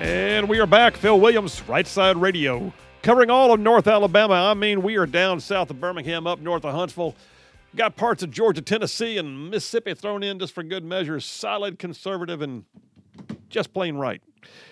And we are back. Phil Williams, Right Side Radio, covering all of North Alabama. I mean, we are down south of Birmingham, up north of Huntsville. Got parts of Georgia, Tennessee, and Mississippi thrown in just for good measure. Solid, conservative, and just plain right.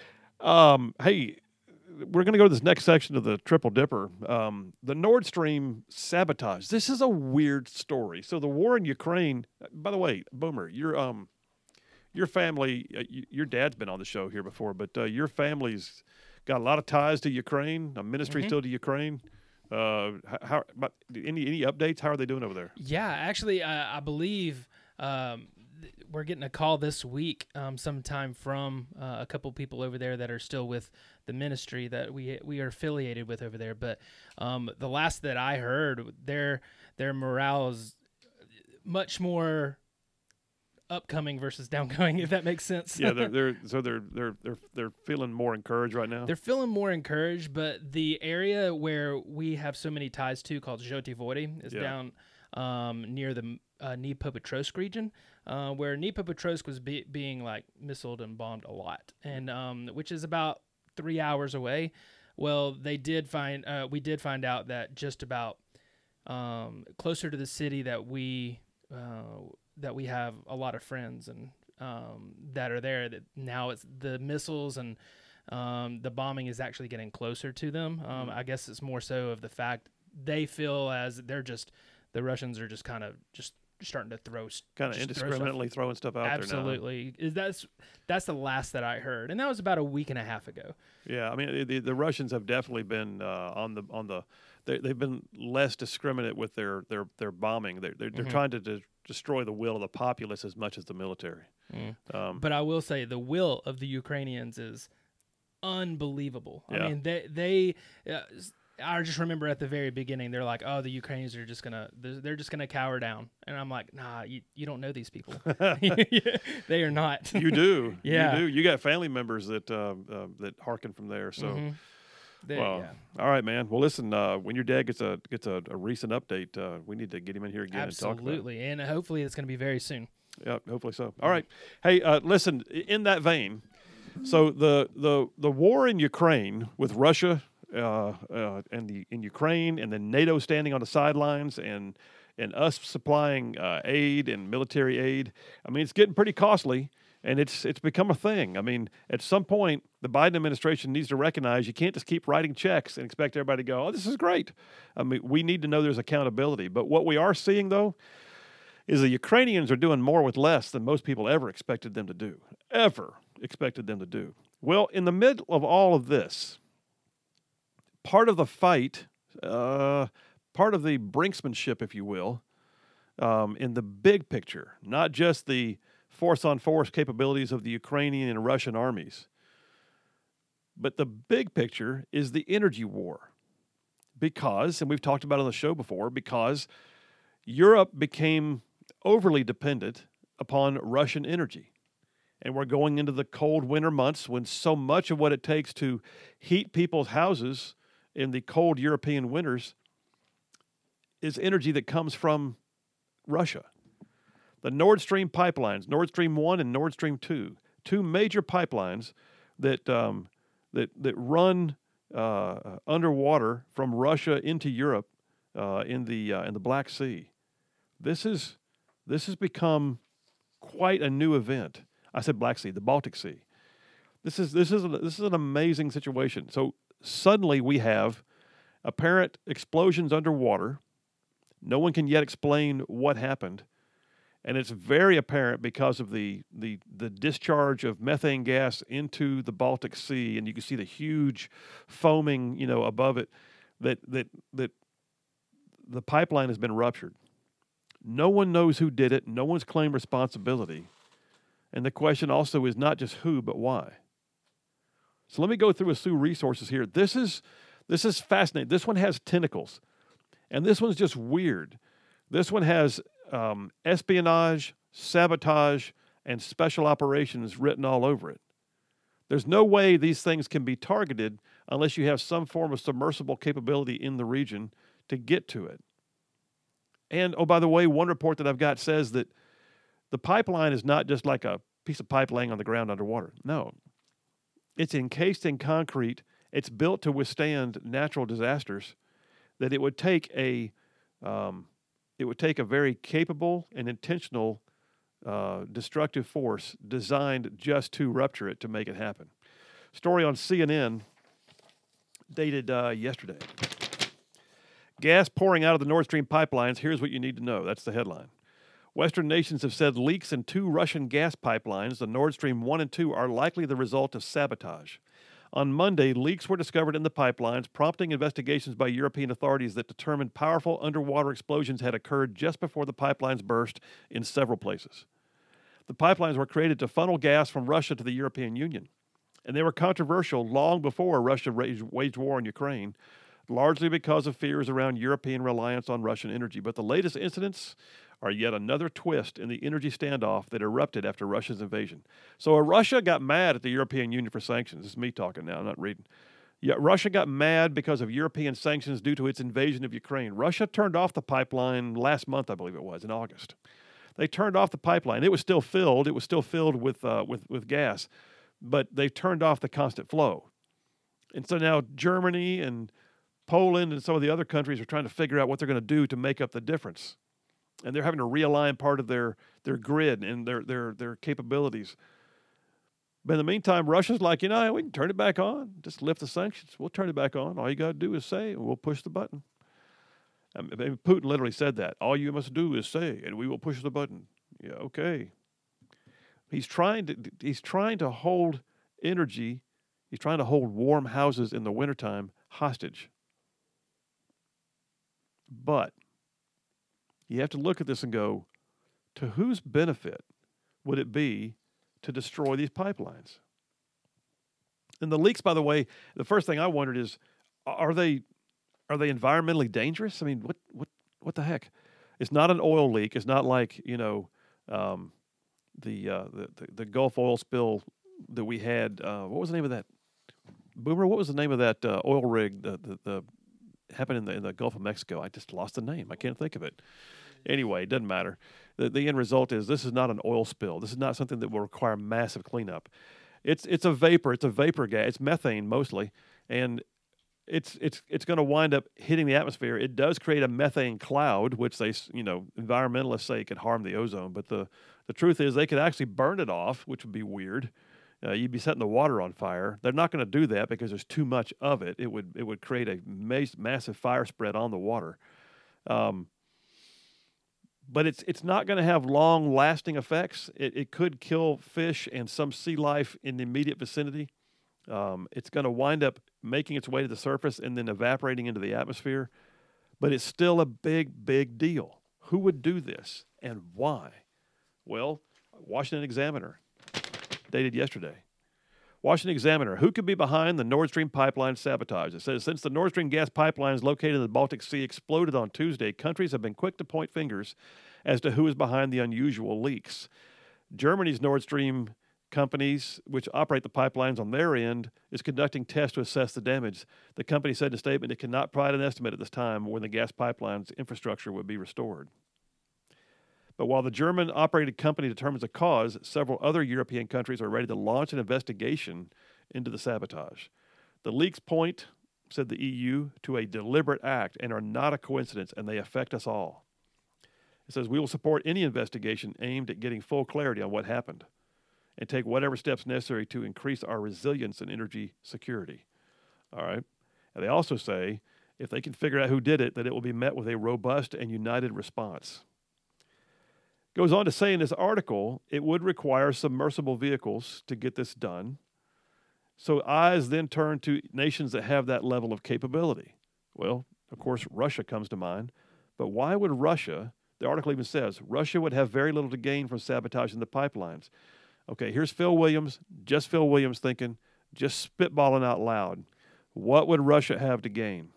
Hey, we're going to go to this next section of the Triple Dipper. The Nord Stream sabotage. This is a weird story. So the war in Ukraine, by the way, Boomer, your family, your dad's been on the show here before, but your family's got a lot of ties to Ukraine, a ministry still to Ukraine. How about any updates? How are they doing over there? Yeah, actually, I believe we're getting a call this week sometime from a couple people over there that are still with the ministry that we are affiliated with over there. But the last that I heard, their morale is much more upcoming versus downgoing, if that makes sense. Yeah, they're feeling more encouraged right now. They're feeling more encouraged, but the area where we have so many ties to, called Zhoty is down near the Dnipropetrovsk region, where Dnipropetrovsk was being like missiled and bombed a lot, and which is about 3 hours away. Well, we did find out that just about closer to the city that we have a lot of friends and that are there, that now it's the missiles and the bombing is actually getting closer to them. I guess it's more so of the fact they feel as the Russians are just kind of just starting to throw indiscriminately throwing stuff out Absolutely. there now. That's the last that I heard, and that was about a week and a half ago. Yeah, I mean the Russians have definitely been they've been less discriminate with their bombing. They're trying to destroy the will of the populace as much as the military. But I will say the will of the Ukrainians is unbelievable. Yeah. I mean, they I just remember at the very beginning, they're like, "Oh, the Ukrainians are they're just gonna cower down," and I'm like, "Nah, you don't know these people. They are not." You do, yeah. You do. You got family members that hearken from there. So, All right, man. Well, listen, when your dad gets a recent update, we need to get him in here again. Absolutely, and talk about it. And hopefully it's going to be very soon. Yeah, hopefully so. All right. Hey, listen. In that vein, so the war in Ukraine with Russia. In Ukraine, and then NATO standing on the sidelines, and us supplying aid and military aid. I mean, it's getting pretty costly, and it's become a thing. I mean, at some point, the Biden administration needs to recognize you can't just keep writing checks and expect everybody to go, "Oh, this is great." I mean, we need to know there's accountability. But what we are seeing, though, is the Ukrainians are doing more with less than most people ever expected them to do. Well, in the middle of all of this, part of the fight, part of the brinksmanship, if you will, in the big picture, not just the force-on-force capabilities of the Ukrainian and Russian armies, but the big picture is the energy war. Because, and we've talked about it on the show before, because Europe became overly dependent upon Russian energy. And we're going into the cold winter months when so much of what it takes to heat people's houses in the cold European winters is energy that comes from Russia. The Nord Stream pipelines, Nord Stream 1 and Nord Stream 2, two major pipelines that run underwater from Russia into Europe in the Black Sea. This has become quite a new event. I said Black Sea, the Baltic Sea. This is an amazing situation. So suddenly we have apparent explosions underwater. No one can yet explain what happened. And it's very apparent because of the discharge of methane gas into the Baltic Sea, and you can see the huge foaming, above it, that the pipeline has been ruptured. No one knows who did it. No one's claimed responsibility. And the question also is not just who, but why. So let me go through a few resources here. This is fascinating. This one has tentacles, and this one's just weird. This one has espionage, sabotage, and special operations written all over it. There's no way these things can be targeted unless you have some form of submersible capability in the region to get to it. And, oh, by the way, one report that I've got says that the pipeline is not just like a piece of pipe laying on the ground underwater. No. It's encased in concrete. It's built to withstand natural disasters. That it would take a very capable and intentional destructive force designed just to rupture it to make it happen. Story on CNN dated yesterday. Gas pouring out of the Nord Stream pipelines. Here's what you need to know. That's the headline. Western nations have said leaks in 2 Russian gas pipelines, the Nord Stream 1 and 2, are likely the result of sabotage. On Monday, leaks were discovered in the pipelines, prompting investigations by European authorities that determined powerful underwater explosions had occurred just before the pipelines burst in several places. The pipelines were created to funnel gas from Russia to the European Union, and they were controversial long before Russia waged war in Ukraine, largely because of fears around European reliance on Russian energy. But the latest incidents are yet another twist in the energy standoff that erupted after Russia's invasion. So Russia got mad at the European Union for sanctions. This is me talking now, I'm not reading. Yeah, Russia got mad because of European sanctions due to its invasion of Ukraine. Russia turned off the pipeline last month, I believe it was, in August. They turned off the pipeline. It was still filled. It was still filled with gas, but they turned off the constant flow. And so now Germany and Poland and some of the other countries are trying to figure out what they're going to do to make up the difference. And they're having to realign part of their grid and their capabilities. But in the meantime, Russia's like, we can turn it back on. Just lift the sanctions. We'll turn it back on. All you got to do is say, and we'll push the button. Putin literally said that. All you must do is say, and we will push the button. Yeah, okay. He's trying to hold energy. He's trying to hold warm houses in the wintertime hostage. But you have to look at this and go, to whose benefit would it be to destroy these pipelines? And the leaks, by the way, the first thing I wondered is, are they environmentally dangerous? I mean, what the heck? It's not an oil leak. It's not like the Gulf oil spill that we had. What was the name of that? Boomer, what was the name of that oil rig that happened in the Gulf of Mexico? I just lost the name. I can't think of it. Anyway, it doesn't matter. The end result is this is not an oil spill. This is not something that will require massive cleanup. It's a vapor. It's a vapor gas. It's methane mostly, and it's going to wind up hitting the atmosphere. It does create a methane cloud, which they environmentalists say could harm the ozone. But the truth is they could actually burn it off, which would be weird. You'd be setting the water on fire. They're not going to do that because there's too much of it. It would create a massive fire spread on the water. But it's not going to have long-lasting effects. It could kill fish and some sea life in the immediate vicinity. It's going to wind up making its way to the surface and then evaporating into the atmosphere. But it's still a big, big deal. Who would do this and why? Well, Washington Examiner, dated yesterday. Washington Examiner, who could be behind the Nord Stream pipeline sabotage? It says, since the Nord Stream gas pipelines located in the Baltic Sea exploded on Tuesday, countries have been quick to point fingers as to who is behind the unusual leaks. Germany's Nord Stream companies, which operate the pipelines on their end, is conducting tests to assess the damage. The company said in a statement it cannot provide an estimate at this time when the gas pipeline's infrastructure would be restored. But while the German-operated company determines the cause, several other European countries are ready to launch an investigation into the sabotage. The leaks point, said the EU, to a deliberate act and are not a coincidence, and they affect us all. It says, we will support any investigation aimed at getting full clarity on what happened and take whatever steps necessary to increase our resilience and energy security. All right? And they also say, if they can figure out who did it, that it will be met with a robust and united response. Goes on to say in this article, it would require submersible vehicles to get this done. So eyes then turn to nations that have that level of capability. Well, of course, Russia comes to mind. But why would Russia, the article even says, Russia would have very little to gain from sabotaging the pipelines. Okay, here's Phil Williams, just Phil Williams thinking, just spitballing out loud. What would Russia have to gain?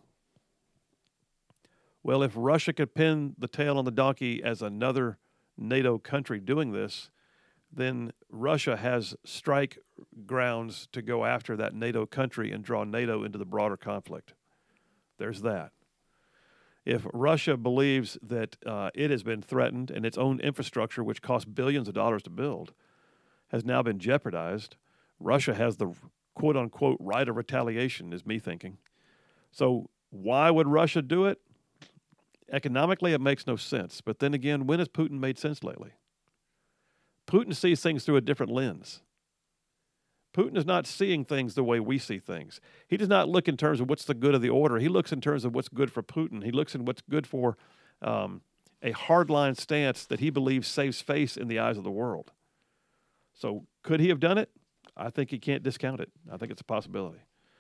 Well, if Russia could pin the tail on the donkey as another NATO country doing this, then Russia has strike grounds to go after that NATO country and draw NATO into the broader conflict. There's that. If Russia believes that it has been threatened and its own infrastructure, which costs billions of dollars to build, has now been jeopardized, Russia has the quote unquote right of retaliation, is me thinking. So why would Russia do it? Economically, it makes no sense. But then again, when has Putin made sense lately? Putin sees things through a different lens. Putin is not seeing things the way we see things. He does not look in terms of what's the good of the order. He looks in terms of what's good for Putin. He looks in what's good for a hardline stance that he believes saves face in the eyes of the world. So could he have done it? I think he can't discount it. I think it's a possibility.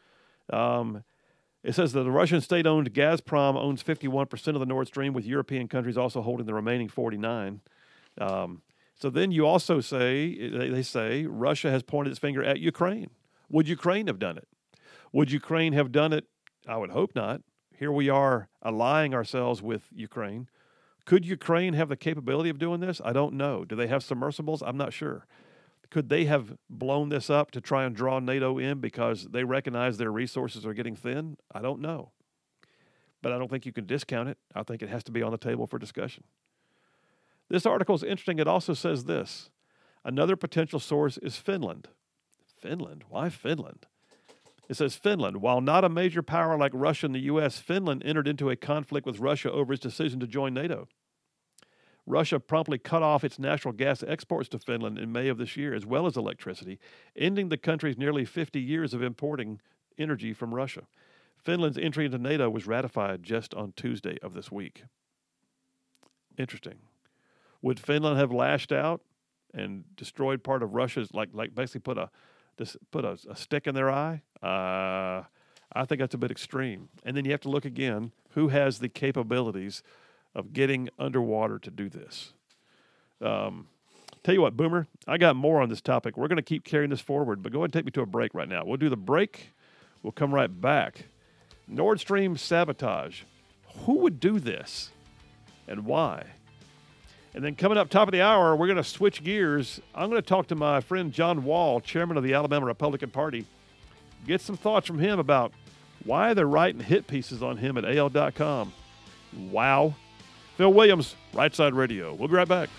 It says that the Russian state-owned Gazprom owns 51% of the Nord Stream, with European countries also holding the remaining 49%. So then you also say, they say, Russia has pointed its finger at Ukraine. Would Ukraine have done it? Would Ukraine have done it? I would hope not. Here we are allying ourselves with Ukraine. Could Ukraine have the capability of doing this? I don't know. Do they have submersibles? I'm not sure. Could they have blown this up to try and draw NATO in because they recognize their resources are getting thin? I don't know. But I don't think you can discount it. I think it has to be on the table for discussion. This article is interesting. It also says this. Another potential source is Finland. Finland? Why Finland? It says Finland. While not a major power like Russia and the U.S., Finland entered into a conflict with Russia over its decision to join NATO. Russia promptly cut off its natural gas exports to Finland in May of this year, as well as electricity, ending the country's nearly 50 years of importing energy from Russia. Finland's entry into NATO was ratified just on Tuesday of this week. Interesting. Would Finland have lashed out and destroyed part of Russia's, like basically put a stick in their eye? I think that's a bit extreme. And then you have to look again, who has the capabilities of getting underwater to do this? Tell you what, Boomer, I got more on this topic. We're going to keep carrying this forward, but go ahead and take me to a break right now. We'll do the break. We'll come right back. Nord Stream sabotage. Who would do this and why? And then coming up top of the hour, we're going to switch gears. I'm going to talk to my friend John Wall, chairman of the Alabama Republican Party. Get some thoughts from him about why they're writing hit pieces on him at AL.com. Wow. Phil Williams, Right Side Radio. We'll be right back.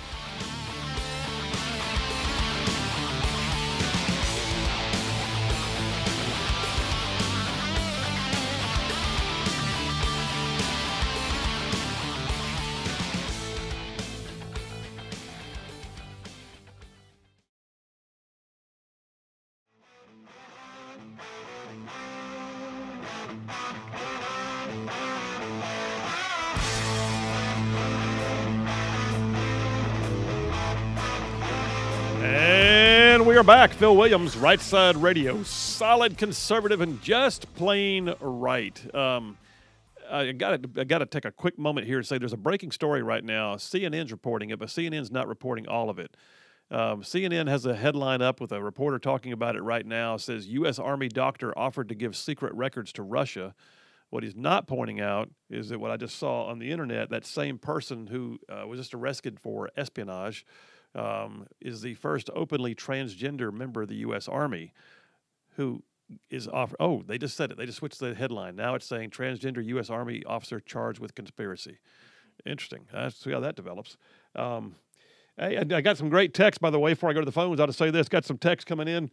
We are back. Phil Williams, Right Side Radio. Solid conservative and just plain right. I got to take a quick moment here and say there's a breaking story right now. CNN's reporting it, but CNN's not reporting all of it. CNN has a headline up with a reporter talking about it right now. It says, U.S. Army doctor offered to give secret records to Russia. What he's not pointing out is that what I just saw on the internet, that same person who was just arrested for espionage is the first openly transgender member of the U.S. Army who is offered. Oh, they just said it. They just switched the headline. Now it's saying transgender U.S. Army officer charged with conspiracy. Interesting. Let's see how that develops. Hey, I got some great text, by the way, before I go to the phones. I'll just say this. Got some text coming in.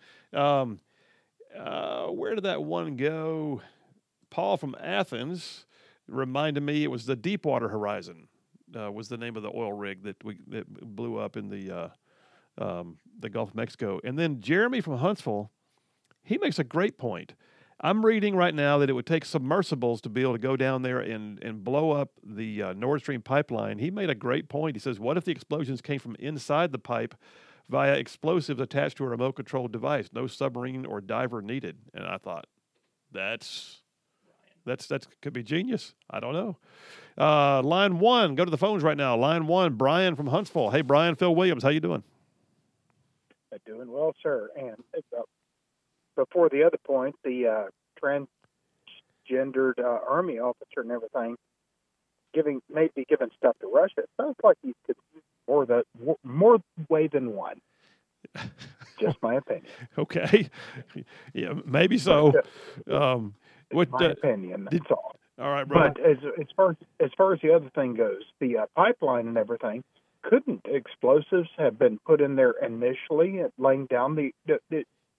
Where did that one go? Paul from Athens reminded me it was the Deepwater Horizon. Was the name of the oil rig that blew up in the Gulf of Mexico. And then Jeremy from Huntsville, he makes a great point. I'm reading right now that it would take submersibles to be able to go down there and blow up the Nord Stream pipeline. He made a great point. He says, what if the explosions came from inside the pipe via explosives attached to a remote-controlled device? No submarine or diver needed. And I thought, that's could be genius. I don't know. Line one, go to the phones right now. Line one, Brian from Huntsville. Hey, Brian, Phil Williams, how you doing? Doing well, sir. And before the other point, the transgendered Army officer and everything maybe giving stuff to Russia. It sounds like he could more way than one. Just my opinion. Okay. Yeah, maybe so. My opinion, that's all. All right, brother. But as far as the other thing goes, the pipeline and everything, couldn't explosives have been put in there initially, laying down the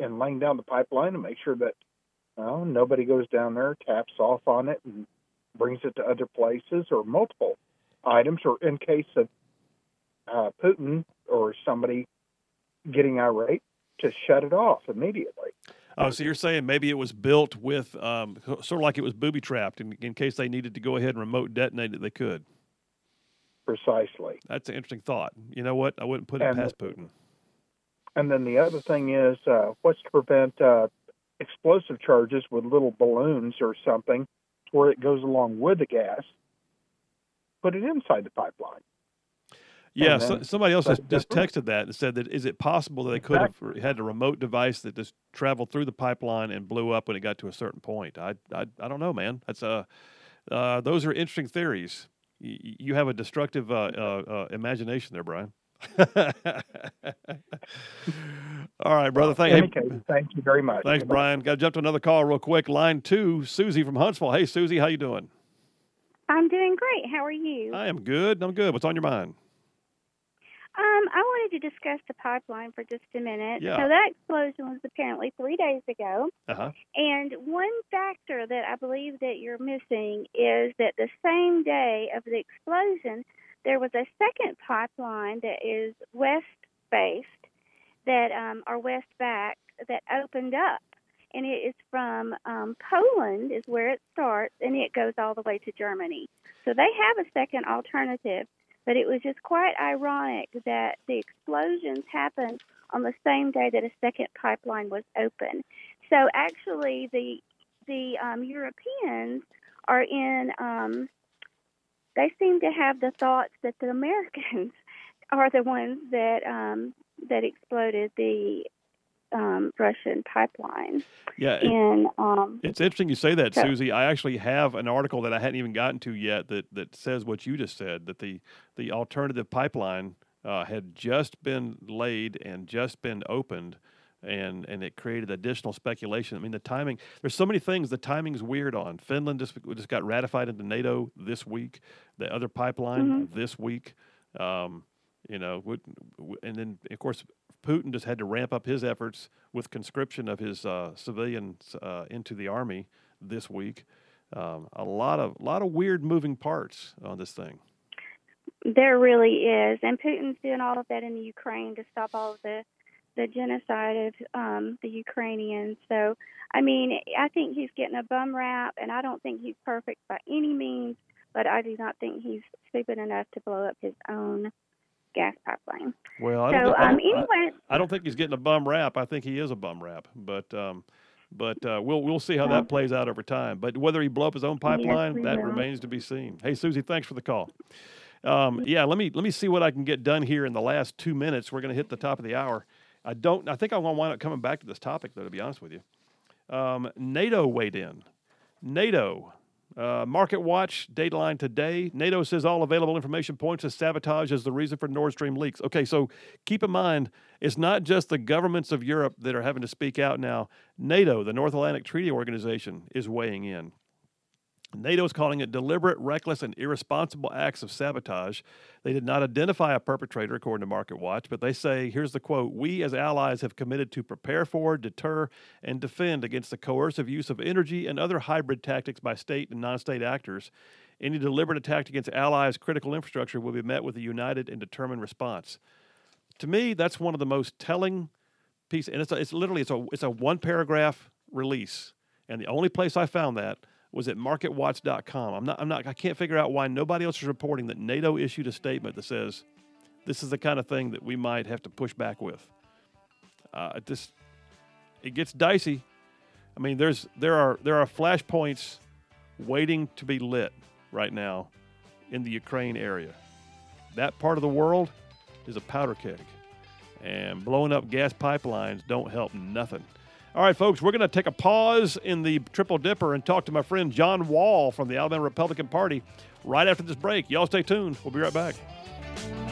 and laying down the pipeline and make sure that nobody goes down there, taps off on it, and brings it to other places or multiple items, or in case of Putin or somebody getting irate, to shut it off immediately. Oh, so you're saying maybe it was built with sort of like it was booby-trapped in case they needed to go ahead and remote detonate it, they could. Precisely. That's an interesting thought. You know what? I wouldn't put it past Putin. And then the other thing is, what's to prevent explosive charges with little balloons or something where it goes along with the gas, put it inside the pipeline. Yeah, somebody else just texted that and said that is it possible that they could have had a remote device that just traveled through the pipeline and blew up when it got to a certain point? I don't know, man. That's those are interesting theories. You have a destructive imagination there, Brian. All right, brother. Thank you very much. Thanks, Brian. Got to jump to another call real quick. Line 2, Susie from Huntsville. Hey, Susie, how you doing? I'm doing great. How are you? I am good. I'm good. What's on your mind? I wanted to discuss the pipeline for just a minute. Yeah. So that explosion was apparently 3 days ago. Uh-huh. And one factor that I believe that you're missing is that the same day of the explosion, there was a second pipeline that is west-based, that or west-backed, that opened up. And it is from Poland is where it starts, and it goes all the way to Germany. So they have a second alternative. But it was just quite ironic that the explosions happened on the same day that a second pipeline was open. So actually, the Europeans are in. They seem to have the thoughts that the Americans are the ones that that exploded the Russian pipeline. Yeah, it's interesting you say that, Susie. I actually have an article that I hadn't even gotten to yet that says what you just said, that the alternative pipeline had just been laid and just been opened, and it created additional speculation. I mean, the timing, there's so many things. The timing's weird on. Finland just got ratified into NATO this week. The other pipeline this week. And then, of course, Putin just had to ramp up his efforts with conscription of his civilians into the army this week. A lot of weird moving parts on this thing. There really is, and Putin's doing all of that in the Ukraine to stop all of the genocide of the Ukrainians. So, I mean, I think he's getting a bum rap, and I don't think he's perfect by any means, but I do not think he's stupid enough to blow up his own gas pipeline. Well, I don't think he's getting a bum rap. I think he is a bum rap, but we'll see how that plays out over time. But whether he blow up his own pipeline, that remains to be seen. Hey, Susie, thanks for the call. Let me see what I can get done here in the last 2 minutes. We're going to hit the top of the hour. I think I'm going to wind up coming back to this topic, though, to be honest with you. NATO weighed in. NATO. Market Watch, Dateline today. NATO says all available information points to sabotage as the reason for Nord Stream leaks. Okay, so keep in mind, it's not just the governments of Europe that are having to speak out now. NATO, the North Atlantic Treaty Organization, is weighing in. NATO is calling it deliberate, reckless, and irresponsible acts of sabotage. They did not identify a perpetrator, according to Market Watch, but they say, here's the quote, "We as allies have committed to prepare for, deter, and defend against the coercive use of energy and other hybrid tactics by state and non-state actors. Any deliberate attack against allies' critical infrastructure will be met with a united and determined response." To me, that's one of the most telling pieces, and it's a one-paragraph release, and the only place I found that was at marketwatch.com. I can't figure out why nobody else is reporting that NATO issued a statement that says this is the kind of thing that we might have to push back with. It gets dicey. I mean, there are flashpoints waiting to be lit right now in the Ukraine area. That part of the world is a powder keg, and blowing up gas pipelines don't help nothing. All right, folks, we're going to take a pause in the Triple Dipper and talk to my friend John Wall from the Alabama Republican Party right after this break. Y'all stay tuned. We'll be right back.